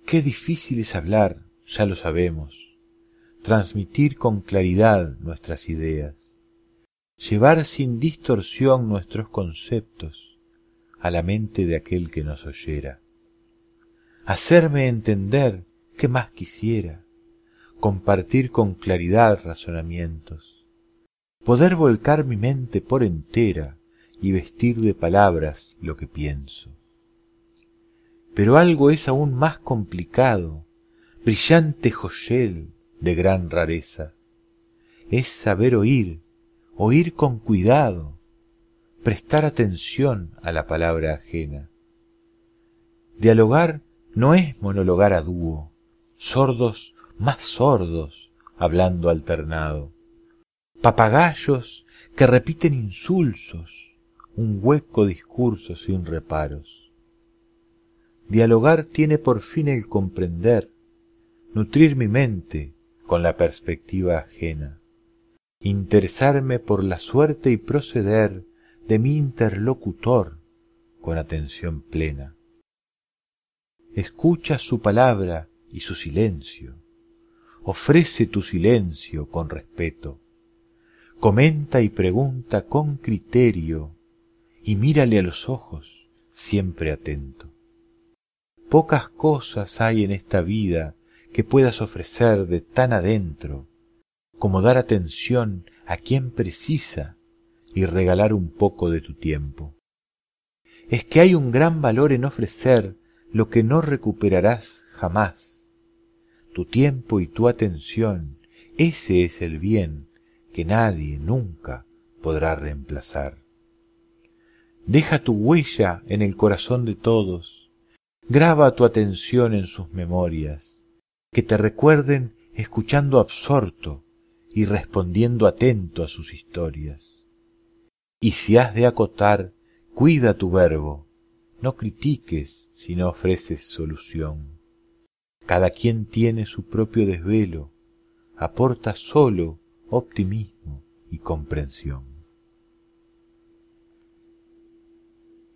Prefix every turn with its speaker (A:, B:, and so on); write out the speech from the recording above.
A: Qué difícil es hablar, ya lo sabemos, transmitir con claridad nuestras ideas, llevar sin distorsión nuestros conceptos a la mente de aquel que nos oyera, hacerme entender, ¿qué más quisiera? Compartir con claridad razonamientos, poder volcar mi mente por entera y vestir de palabras lo que pienso. Pero algo es aún más complicado, brillante joyel de gran rareza. Es saber oír, oír con cuidado, prestar atención a la palabra ajena. Dialogar no es monologar a dúo, sordos más sordos, hablando alternado. Papagayos que repiten insulsos, un hueco discurso sin reparos. Dialogar tiene por fin el comprender, nutrir mi mente con la perspectiva ajena, interesarme por la suerte y proceder de mi interlocutor con atención plena. Escucha su palabra y su silencio, ofrece tu silencio con respeto, comenta y pregunta con criterio y mírale a los ojos siempre atento. Pocas cosas hay en esta vida que puedas ofrecer de tan adentro como dar atención a quien precisa y regalar un poco de tu tiempo. Es que hay un gran valor en ofrecer lo que no recuperarás jamás. Tu tiempo y tu atención, ese es el bien que nadie nunca podrá reemplazar. Deja tu huella en el corazón de todos. Graba tu atención en sus memorias, que te recuerden escuchando absorto y respondiendo atento a sus historias. Y si has de acotar, cuida tu verbo, no critiques si no ofreces solución. Cada quien tiene su propio desvelo, aporta solo optimismo y comprensión.